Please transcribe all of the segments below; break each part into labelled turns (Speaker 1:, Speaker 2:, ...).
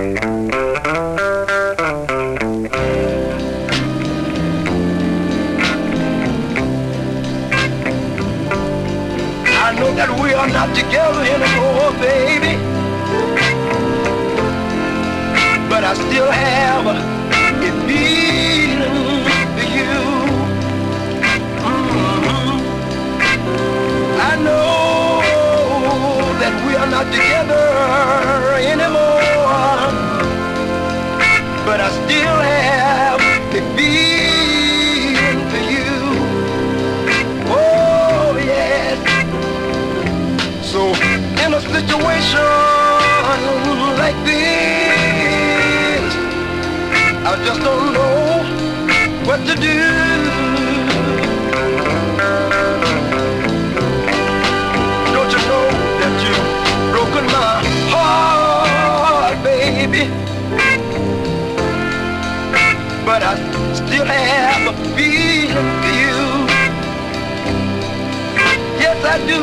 Speaker 1: I know that we are not together anymore, baby, but I still have a feeling for you. I know that we are not together anymore, but I still have a feeling for you. Oh yes. So in a situation like this, I just don't know what to do. Don't you know that you've broken my heart, baby? But I still have a feeling for you. Yes, I do.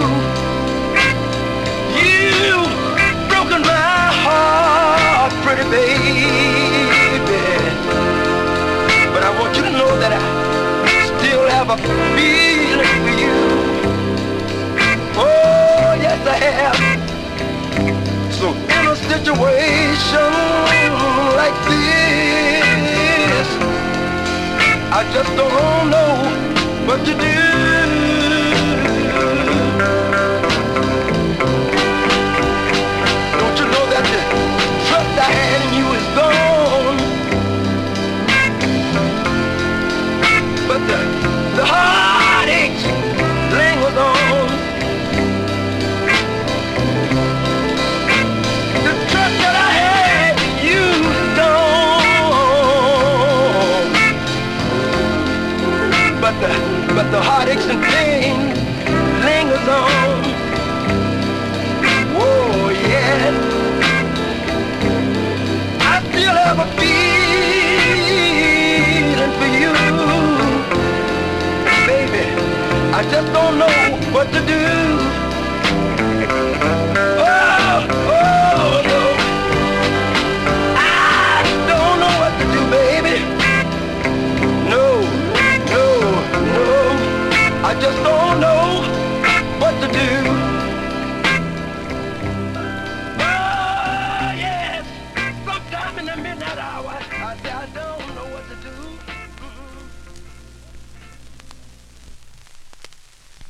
Speaker 1: You've broken my heart, pretty baby. But I want you to know that I still have a feeling for you. Oh, yes, I have. So in a situation like this, I just don't know what to do.